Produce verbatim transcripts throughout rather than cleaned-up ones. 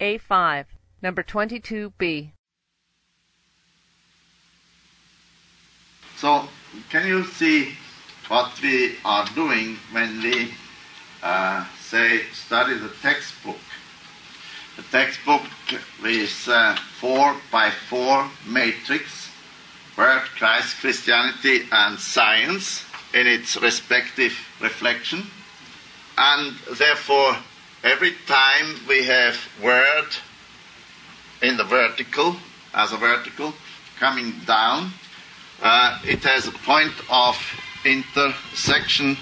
A five, number twenty-two B. So, can you see what we are doing when we, uh, say, study the textbook? The textbook is uh, four by four matrix, Word, Christ, Christianity, and Science in its respective reflection. And therefore, every time we have Word in the vertical, as a vertical, coming down, uh, it has a point of intersection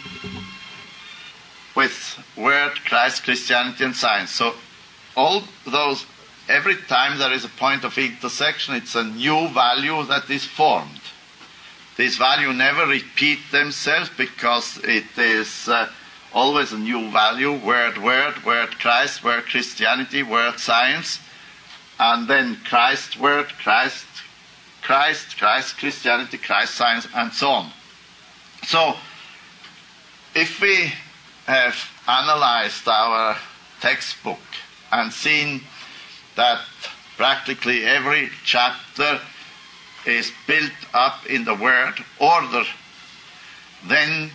with Word, Christ, Christianity, and Science. So all those, every time there is a point of intersection, it's a new value that is formed. These values never repeat themselves because it is uh, always a new value, Word, Word, Word, Christ, Word, Christianity, Word, Science, and then Christ, Word, Christ, Christ, Christ, Christianity, Christ, Science, and so on. So, if we have analyzed our textbook and seen that practically every chapter is built up in the word order, then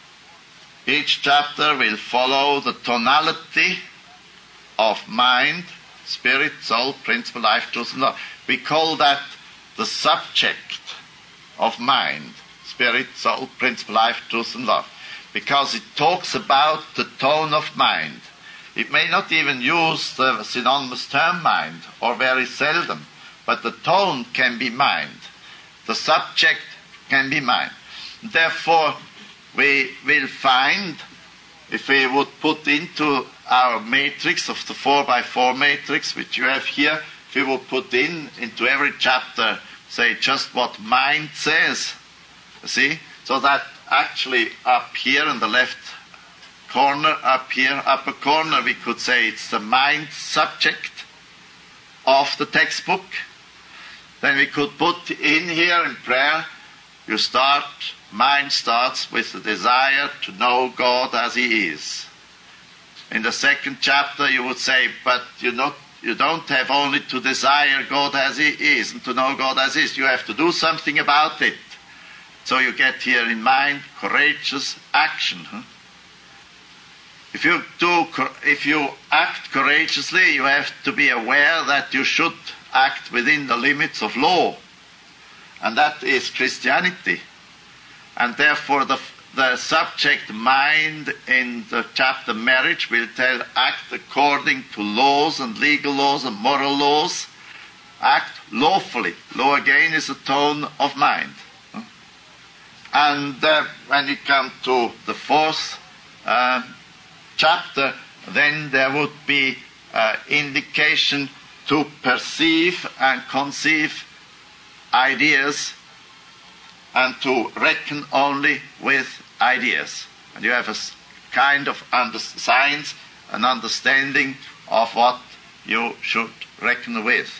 each chapter will follow the tonality of mind, spirit, soul, principle, life, truth, and love. We call that the subject of mind, spirit, soul, principle, life, truth, and love, because it talks about the tone of mind. It may not even use the synonymous term mind, or very seldom, but the tone can be mind. The subject can be mind. Therefore, we will find, if we would put into our matrix of the four by four matrix, which you have here, if we would put in into every chapter, say, just what mind says, see? So that actually up here in the left corner, up here, upper corner, we could say it's the mind subject of the textbook. Then we could put in here in prayer, you start, mind starts with the desire to know God as He is. In the second chapter you would say, but you not, you don't have only to desire God as He is and to know God as He is, you have to do something about it. So you get here in mind courageous action. Huh? If you do, if you act courageously, you have to be aware that you should act within the limits of law, and that is Christianity. And therefore, the the subject mind in the chapter marriage will tell act according to laws and legal laws and moral laws. Act lawfully. Law again is a tone of mind. And uh, when you come to the fourth uh, chapter, then there would be uh, indication to perceive and conceive ideas and to reckon only with ideas. And you have a kind of under- science, an understanding of what you should reckon with.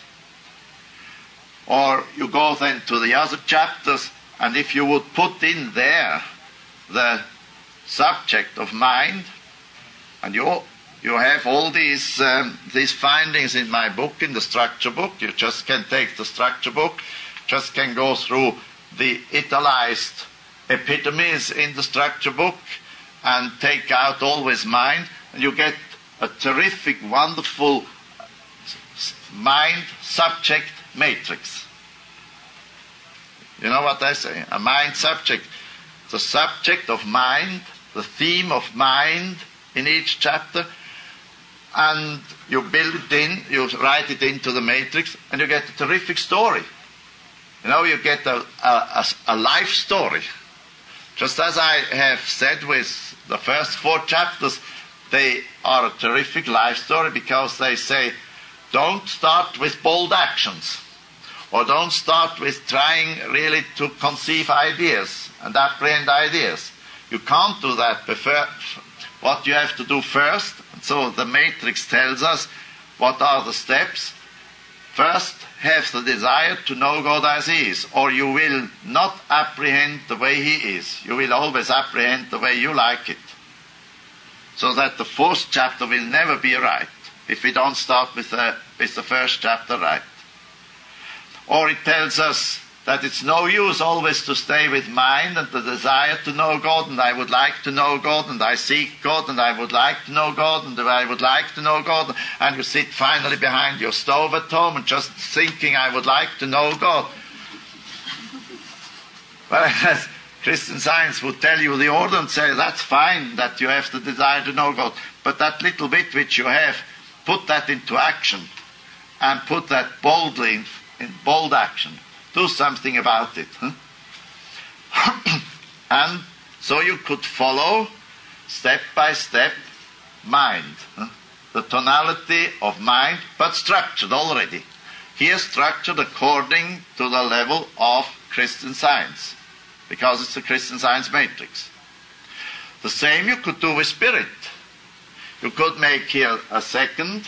Or you go then to the other chapters, and if you would put in there the subject of mind, and you you have all these um, these findings in my book, in the structure book. You just can take the structure book, just can go through the italicized epitomes in the structure book and take out always mind, and you get a terrific, wonderful mind subject matrix. You know what I say? A mind subject. The subject of mind, the theme of mind in each chapter, and you build it in, you write it into the matrix, and you get a terrific story. You know, you get a, a, a life story. Just as I have said with the first four chapters, they are a terrific life story because they say, don't start with bold actions, or don't start with trying really to conceive ideas and apprehend ideas. You can't do that. Before, what you have to do first, so the matrix tells us what are the steps. First, have the desire to know God as He is, or you will not apprehend the way He is. You will always apprehend the way you like it. So that the fourth chapter will never be right. if we don't start with the, with the first chapter right. Or it tells us that it's no use always to stay with mind and the desire to know God, and I would like to know God, and I seek God, and I would like to know God, and I would like to know God, and you sit finally behind your stove at home and just thinking, I would like to know God. Whereas Christian Science would tell you the order and say, that's fine that you have the desire to know God, but that little bit which you have, put that into action, and put that boldly in, in bold action. Do something about it. Huh? And so you could follow, step by step, mind. Huh? The tonality of mind, but structured already. Here structured according to the level of Christian Science, because it's a Christian Science matrix. The same you could do with spirit. You could make here a second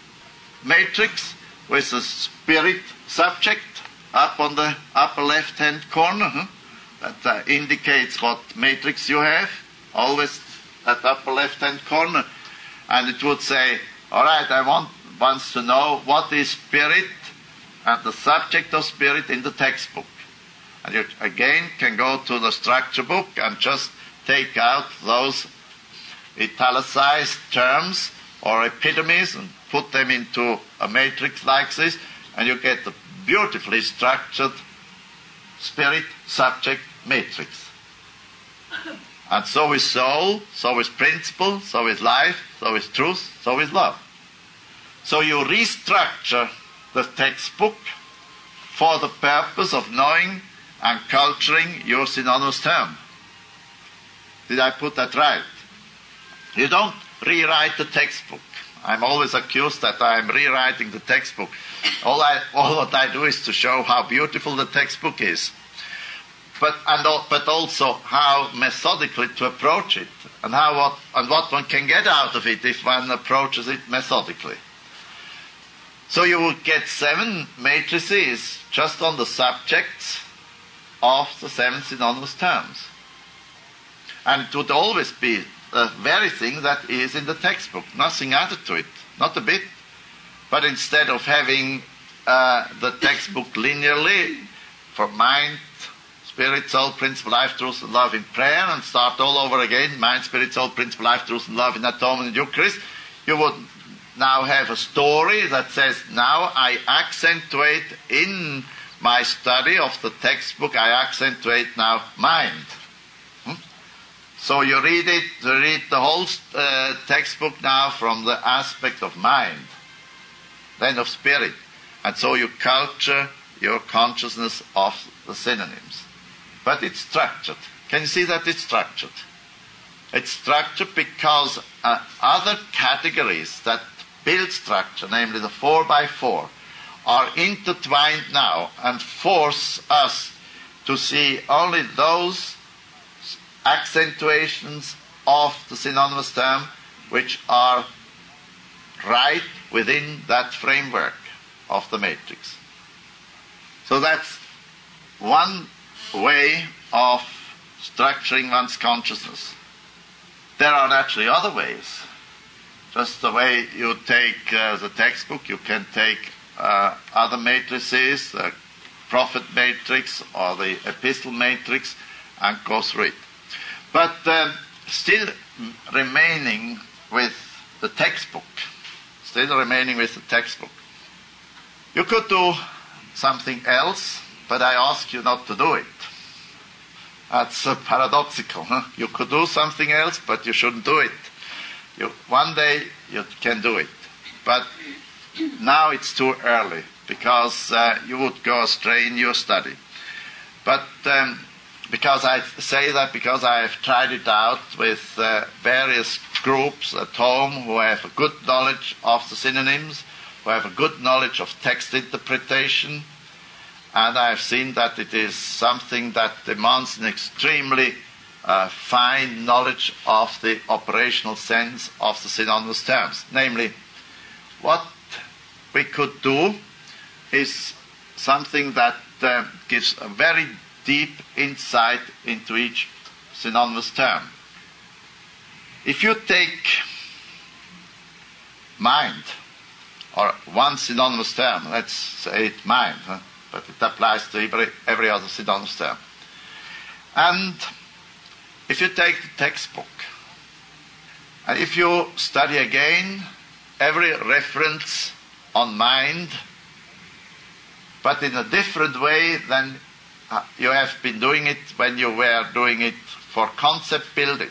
matrix with a spirit subject up on the upper left-hand corner. Huh? That uh, indicates what matrix you have, always that upper left-hand corner. And it would say, all right, I want wants to know what is spirit and the subject of spirit in the textbook. And you again can go to the structure book and just take out those italicized terms or epitomes and put them into a matrix like this, and you get the beautifully structured spirit subject matrix. And so is soul, so is principle, so is life, so is truth, so is love. So you restructure the textbook for the purpose of knowing and culturing your synonymous term. Did I put that right? You don't rewrite the textbook. I'm always accused that I'm rewriting the textbook. All, I, all what I do is to show how beautiful the textbook is, but and but also how methodically to approach it, and how what and what one can get out of it if one approaches it methodically. So you will get seven matrices just on the subjects of the seven synonymous terms, and it would always be the very thing that is in the textbook, nothing added to it, not a bit. But instead of having uh, the textbook linearly for mind, spirit, soul, principle, life, truth, and love in prayer, and start all over again, mind, spirit, soul, principle, life, truth, and love in atonement and Eucharist, you would now have a story that says, now I accentuate in my study of the textbook, I accentuate now mind. So you read it, you read the whole uh, textbook now from the aspect of mind, then of spirit. And so you culture your consciousness of the synonyms. But it's structured. Can you see that it's structured? It's structured because uh, other categories that build structure, namely the four by four, are intertwined now and force us to see only those accentuations of the synonymous term which are right within that framework of the matrix. So that's one way of structuring one's consciousness. There are actually other ways. Just the way you take uh, the textbook, you can take uh, other matrices, the prophet matrix or the epistle matrix, and go through it. But uh, still remaining with the textbook, still remaining with the textbook. You could do something else, but I ask you not to do it. That's uh, paradoxical. Huh? You could do something else, but you shouldn't do it. You, one day you can do it, but now it's too early, because uh, you would go astray in your study. But um, because I say that because I have tried it out with uh, various groups at home who have a good knowledge of the synonyms, who have a good knowledge of text interpretation, and I have seen that it is something that demands an extremely uh, fine knowledge of the operational sense of the synonymous terms. Namely, what we could do is something that uh, gives a very deep insight into each synonymous term. If you take mind, or one synonymous term. Let's say it mind, huh? But it applies to every, every other synonymous term. And if you take the textbook, and if you study again every reference on mind, but in a different way than you have been doing it when you were doing it for concept building.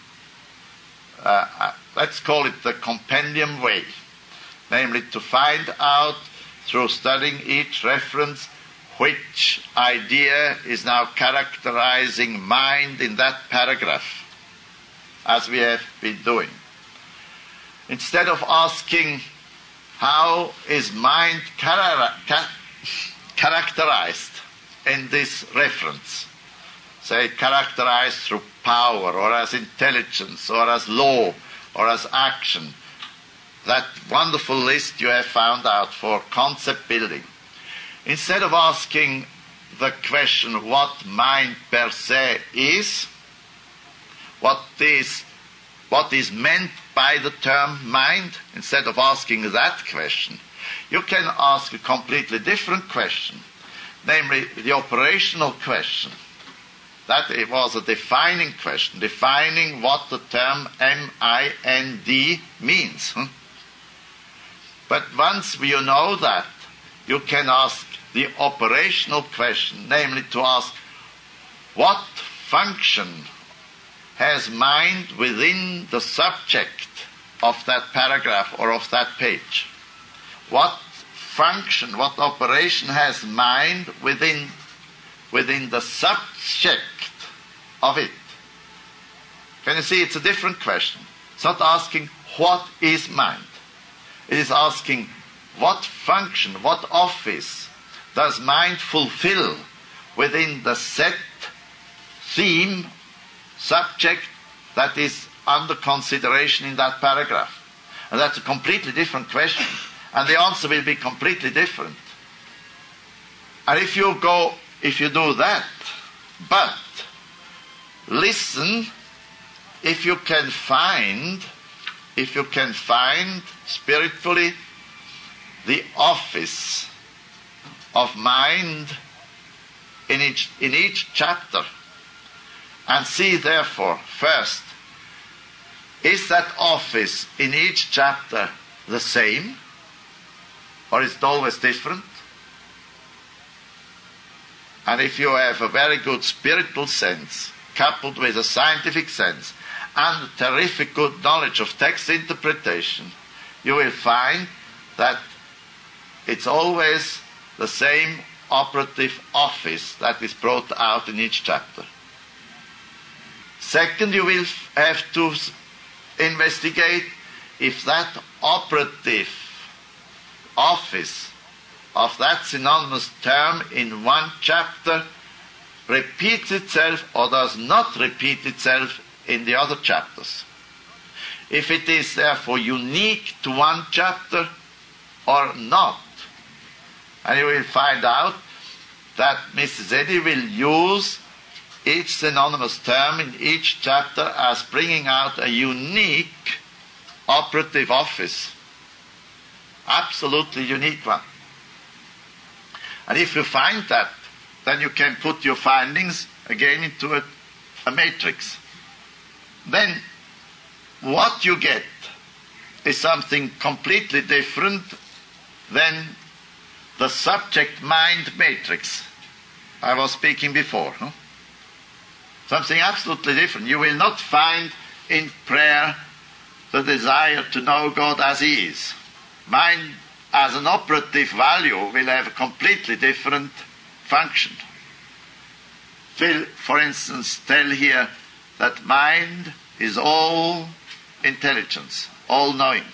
Uh, let's call it the compendium way, namely to find out through studying each reference which idea is now characterizing mind in that paragraph, as we have been doing. Instead of asking how is mind chara- ca- characterized in this reference, say characterized through power, or as intelligence, or as law, or as action, that wonderful list you have found out for concept building. Instead of asking the question what mind per se is, what is, what is meant by the term mind, instead of asking that question, you can ask a completely different question, namely the operational question. That it was a defining question, defining what the term M I N D means. Hmm? But once you know that, you can ask the operational question, namely to ask what function has mind within the subject of that paragraph or of that page. What function, what operation has mind within, within the subject of it? Can you see it's a different question? It's not asking what is mind. It is asking what function, what office does mind fulfill within the set theme, subject that is under consideration in that paragraph. And that's a completely different question. And the answer will be completely different. And if you go, if you do that, but listen, if you can find, if you can find spiritually the office of mind in each, in each chapter, and see therefore, first, is that office in each chapter the same, or is it always different? And if you have a very good spiritual sense, coupled with a scientific sense, and a terrific good knowledge of text interpretation, you will find that it's always the same operative office that is brought out in each chapter. Second, you will have to investigate if that operative office of that synonymous term in one chapter repeats itself or does not repeat itself in the other chapters. If it is therefore unique to one chapter or not. And you will find out that Missus Eddy will use each synonymous term in each chapter as bringing out a unique operative office. Absolutely unique one. And if you find that, then you can put your findings again into a, a matrix. Then what you get is something completely different than the subject-mind matrix I was speaking before. No? Something absolutely different. You will not find in prayer the desire to know God as He is. Mind as an operative value will have a completely different function. Will, for instance, tell here that mind is all intelligence, all knowing.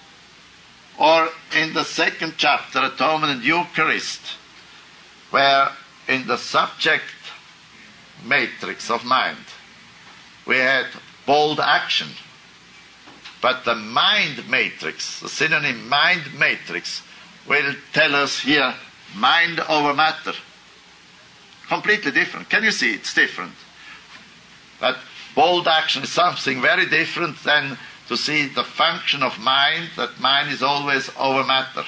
Or in the second chapter, Atonement and Eucharist, where in the subject matrix of mind we had bold action, but the mind matrix, the synonym mind matrix, will tell us here mind over matter. Completely different. Can you see it's different? That bold action is something very different than to see the function of mind, that mind is always over matter.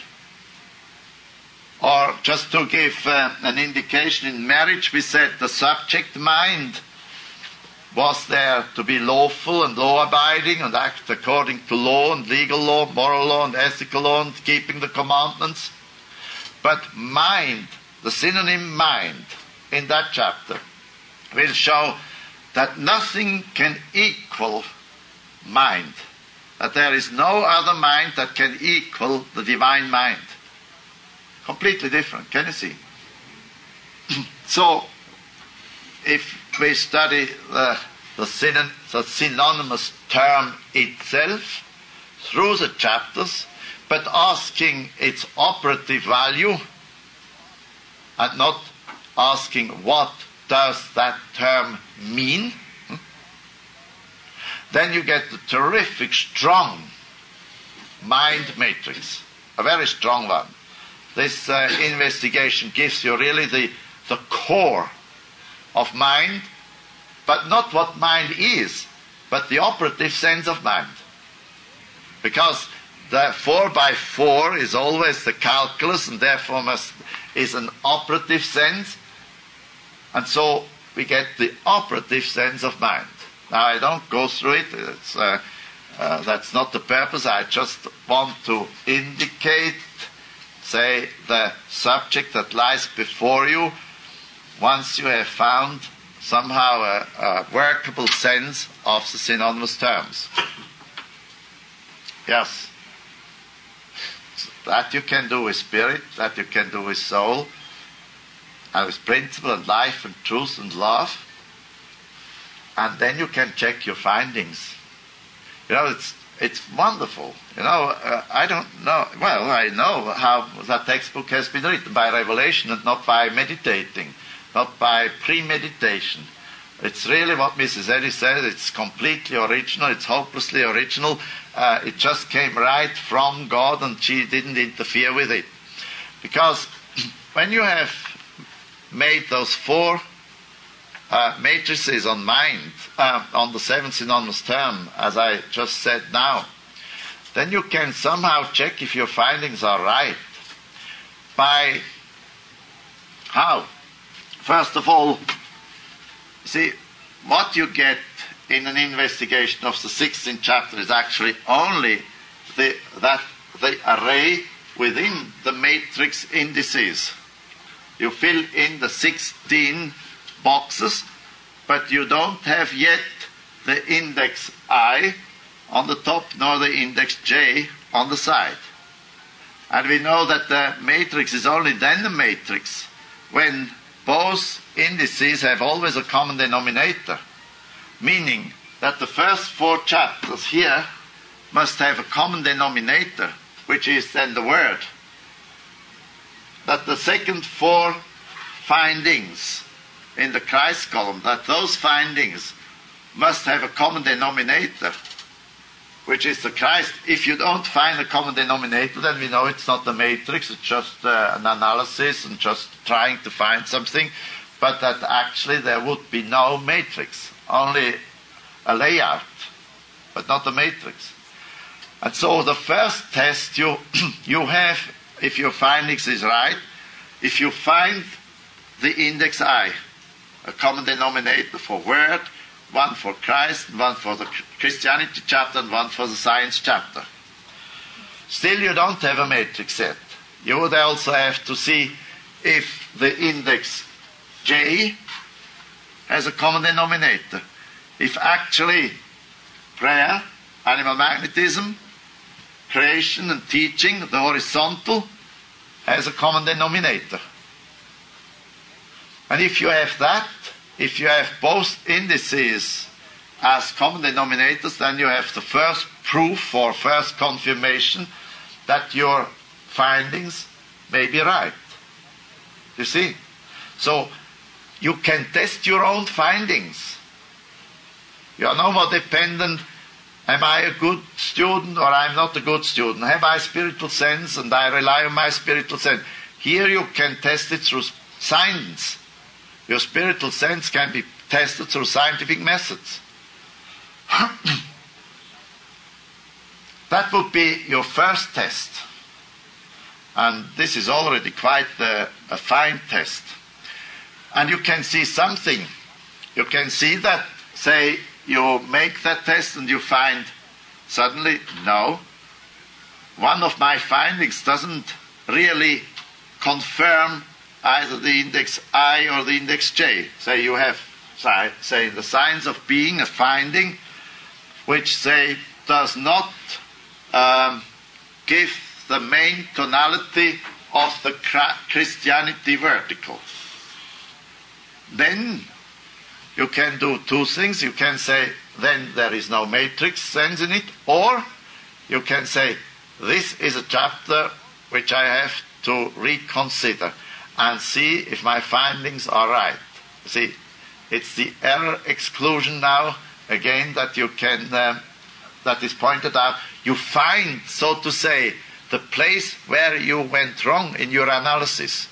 Or just to give uh, an indication, in marriage we said the subject mind was there to be lawful and law-abiding and act according to law and legal law, moral law and ethical law and keeping the commandments. But mind, the synonym mind, in that chapter, will show that nothing can equal mind. That there is no other mind that can equal the divine mind. Completely different, can you see? So, if we study the, the, synon, the synonymous term itself through the chapters, but asking its operative value and not asking what does that term mean, then you get a terrific, strong mind matrix, a very strong one. This uh, investigation gives you really the, the core of mind, but not what mind is, but the operative sense of mind. Because the four by four is always the calculus, and therefore must, is an operative sense, and so we get the operative sense of mind. Now, I don't go through it. It's, uh, uh, that's not the purpose. I just want to indicate, say, the subject that lies before you once you have found somehow a, a workable sense of the synonymous terms. Yes. That you can do with spirit, that you can do with soul, and with principle and life and truth and love. And then you can check your findings. You know, it's it's wonderful. You know, uh, I don't know. Well, I know how that textbook has been written, by revelation and not by meditating, not by premeditation. It's really what Missus Eddy said. It's completely original. It's hopelessly original. Uh, it just came right from God, and she didn't interfere with it. Because when you have made those four Uh, matrices on mind, uh, on the seventh synonymous term, as I just said now, then you can somehow check if your findings are right. By how? First of all, see, what you get in an investigation of the sixteenth chapter is actually only the, that the array within the matrix indices. You fill in the sixteen boxes, but you don't have yet the index I on the top nor the index J on the side. And we know that the matrix is only then the matrix when both indices have always a common denominator, meaning that the first four chapters here must have a common denominator, which is then the word. That the second four findings in the Christ column, that those findings must have a common denominator, which is the Christ. If you don't find a common denominator, then we know it's not the matrix, it's just uh, an analysis and just trying to find something, but that actually there would be no matrix, only a layout, but not a matrix. And so the first test you, you have, if your findings is right, if you find the index I, a common denominator for word, one for Christ, one for the Christianity chapter, and one for the science chapter. Still you don't have a matrix yet. You would also have to see if the index J has a common denominator. If actually prayer, animal magnetism, creation and teaching, the horizontal, has a common denominator. And if you have that, if you have both indices as common denominators, then you have the first proof or first confirmation that your findings may be right. You see? So you can test your own findings. You are no more dependent, am I a good student or I'm not a good student? Have I spiritual sense and I rely on my spiritual sense? Here you can test it through science. Your spiritual sense can be tested through scientific methods. That would be your first test. And this is already quite a, a fine test. And you can see something. You can see that, say, you make that test and you find suddenly, no, one of my findings doesn't really confirm either the index I or the index J. Say you have, say, the science of being a finding which, say, does not um, give the main tonality of the Christianity vertical. Then you can do two things. You can say, then there is no matrix sense in it, or you can say, this is a chapter which I have to reconsider and see if my findings are right. See, it's the error exclusion now, again, that you can, um, that is pointed out. You find, so to say, the place where you went wrong in your analysis.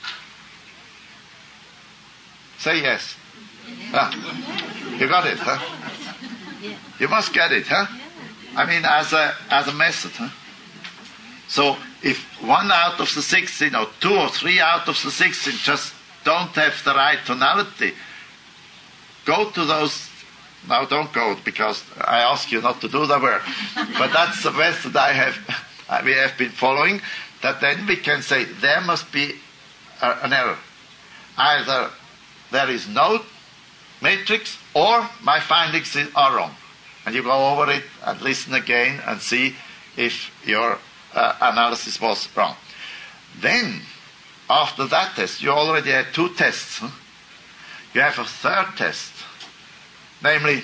Say yes. Ah, you got it, huh? You must get it, huh? I mean, as a as a method, huh? So if one out of the sixteen, or two or three out of the sixteen just don't have the right tonality, go to those. Now don't go, because I ask you not to do the work. But that's the method I have, we have been following, that then we can say there must be a, an error. Either there is no matrix, or my findings are wrong. And you go over it and listen again and see if your uh, analysis was wrong. Then, after that test, you already had two tests. Huh? You have a third test. Namely,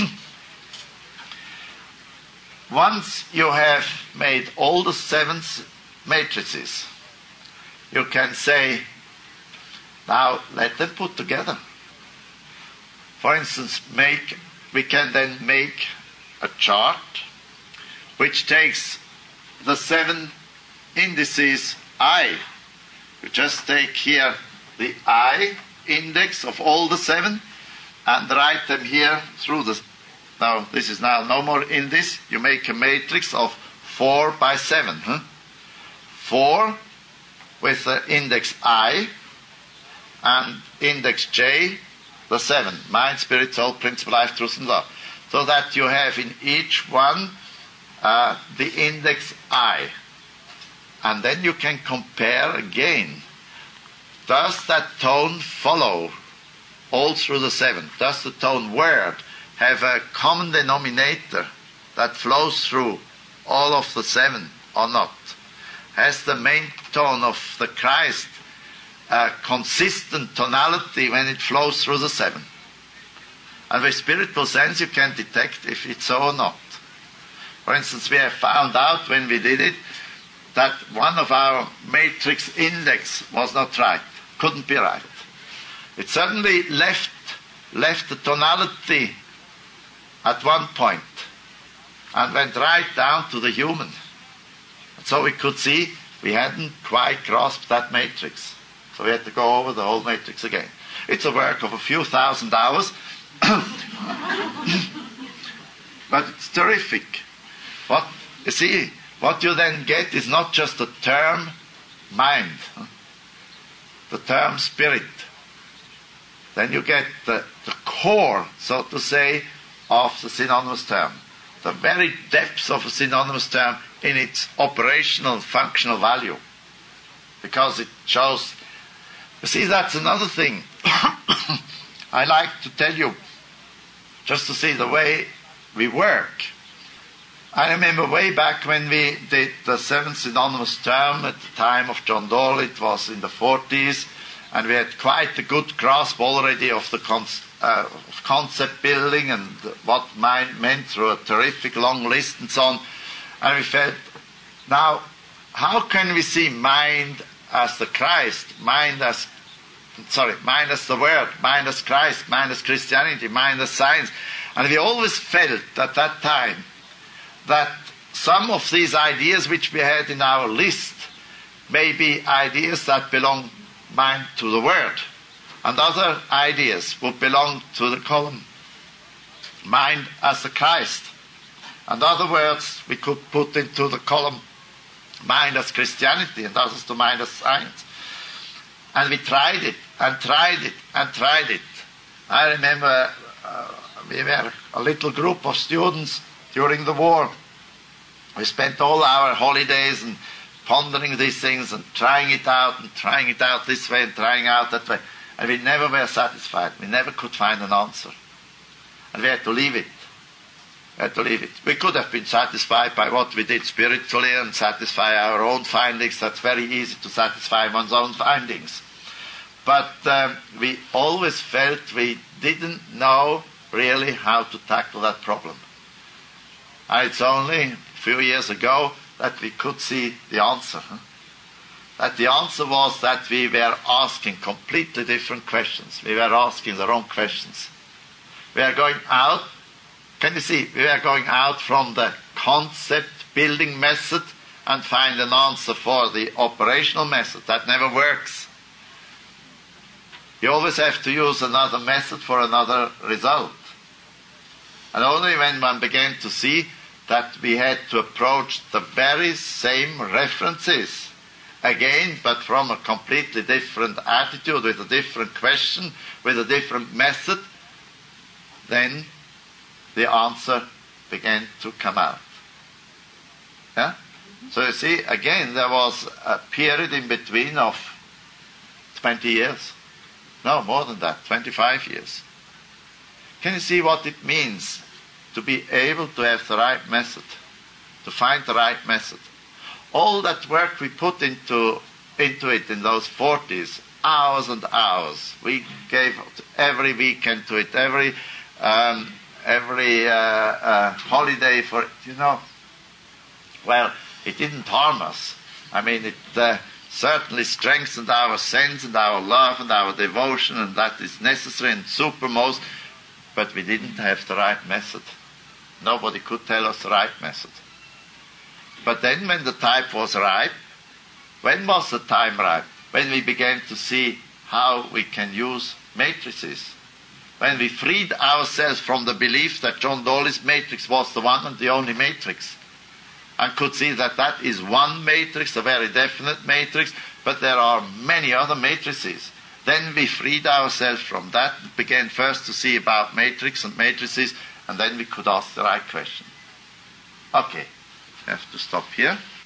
once you have made all the seven matrices, you can say, now let them put together. For instance, make we can then make a chart which takes the seven indices I. You just take here the I index of all the seven and write them here through the... Now, this is now no more in this. You make a matrix of four by seven. Huh? four with the index I and index J, the seven. Mind, spirit, soul, principle, life, truth, and love. So that you have in each one uh, the index I. And then you can compare again. Does that tone follow all through the seven? Does the tone word have a common denominator that flows through all of the seven or not? Has the main tone of the Christ a consistent tonality when it flows through the seven? And with spiritual sense you can detect if it's so or not. For instance, we have found out when we did it that one of our matrix index was not right, couldn't be right. It suddenly left, left the tonality at one point and went right down to the human. And so we could see we hadn't quite grasped that matrix. So we had to go over the whole matrix again. It's a work of a few thousand hours, but it's terrific. What you see, what you then get is not just the term mind, huh? the term spirit. Then you get the, the core, so to say, of the synonymous term. The very depths of a synonymous term in its operational, functional value. Because it shows... You see, that's another thing I like to tell you, just to see the way we work. I remember way back when we did the seventh synonymous term at the time of John Dole, it was in the forties, and we had quite a good grasp already of the con- uh, concept building and what mind meant through a terrific long list and so on. And we felt, now, how can we see mind as the Christ, mind as, sorry, mind as the Word, mind as Christ, mind as Christianity, mind as science? And we always felt at that time that some of these ideas which we had in our list may be ideas that belong mind to the Word, and other ideas would belong to the column mind as the Christ. And other words we could put into the column minus Christianity and others to minus science. And we tried it, and tried it, and tried it. I remember uh, we were a little group of students during the war. We spent all our holidays and pondering these things and trying it out and trying it out this way and trying out that way. And we never were satisfied. We never could find an answer. And we had to leave it. We had to leave it. We could have been satisfied by what we did spiritually and satisfy our own findings. That's very easy to satisfy one's own findings. But um, we always felt we didn't know really how to tackle that problem. And it's only a few years ago that we could see the answer. Huh? That the answer was that we were asking completely different questions. We were asking the wrong questions. We are going out, can you see, we are going out from the concept building method and find an answer for the operational method. That never works. You always have to use another method for another result. And only when one began to see that we had to approach the very same references again, but from a completely different attitude, with a different question, with a different method, then the answer began to come out. Yeah? So you see, again, there was a period in between of twenty years. No, more than that, twenty-five years. Can you see what it means to be able to have the right method, to find the right method? All that work we put into into it in those forties, hours and hours. We gave every weekend to it, every um, every uh, uh, holiday for it, you know. Well, it didn't harm us. I mean, it uh, certainly strengthened our sense and our love and our devotion, and that is necessary and supermost, but we didn't have the right method. Nobody could tell us the right method. But then when the time was ripe, when was the time ripe? When we began to see how we can use matrices. When we freed ourselves from the belief that John Dawley's matrix was the one and the only matrix, and could see that that is one matrix, a very definite matrix, but there are many other matrices. Then we freed ourselves from that, began first to see about matrix and matrices, and then we could ask the right question. Okay. Have to stop here.